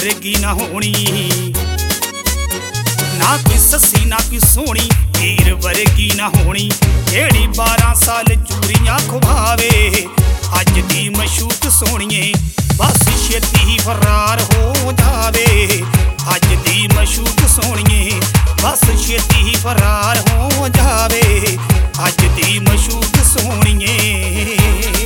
वर्गी ना होनी। ना कोई सस्सी ना कोई सोहनी हीर वर्गी ना होनी। जेड़ी 12 साल चूरियां खुवावे अज दी मशूक सोहणीए बस छेती ही फरार हो जावे। अज दी मशूक सोहणीए बस छेती ही फरार हो जावे। अज दी मशूक सोहणीए।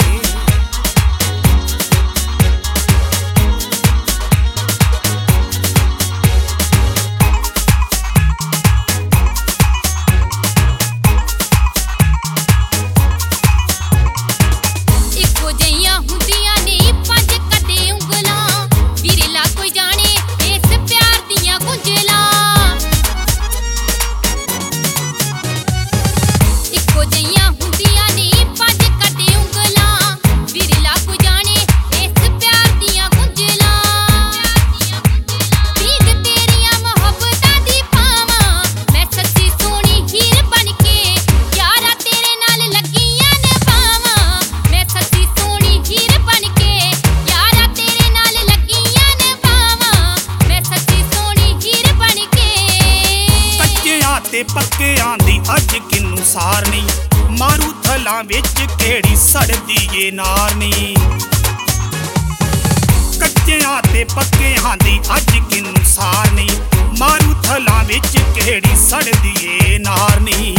पक्कियां दी अज किन्नू सारनी मारू थलां विच केड़ी सड़दी ए नारनी। कच्चियां ते पक्कियां दी अज किन्नू सारनी मारू थलां विच केड़ी सड़दी ए नारनी।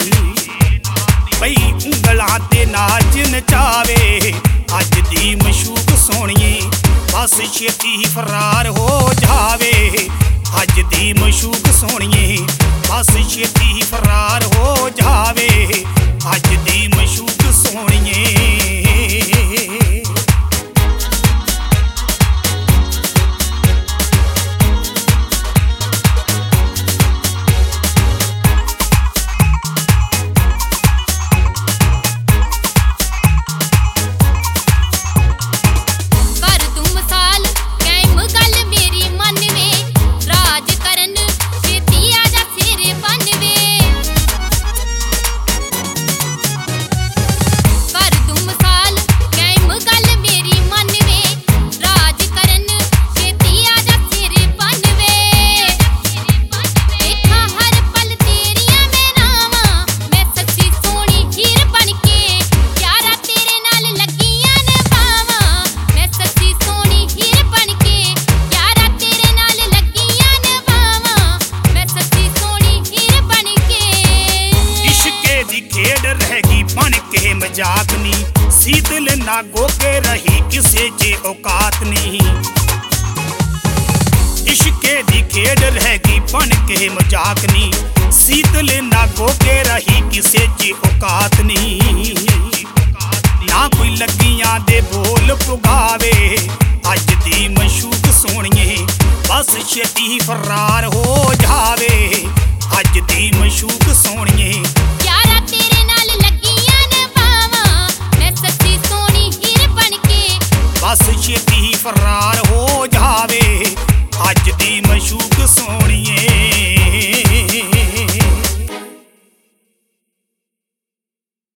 पई उंगलां ते नाच नचावे अज दी मशूक सोहणीए बस छेती फरार हो जावे। अज दी मशूक सोहणीए बस छेती फरार हो जावे। अज दी मशूक सोहणीए। मजाक नी सीतल ना गोके रही किसे जे औकात नी। इश्के दी खेड रहेगी बन के मजाक नी सीतल ना गोके रही किसे जे औकात नी। ना कोई लगियां दे बोल पुगावे अज दी मशूक सोहणीए बस छेती फरार हो जावे। अज दी मशूक सोहणीए। बस छेती फरार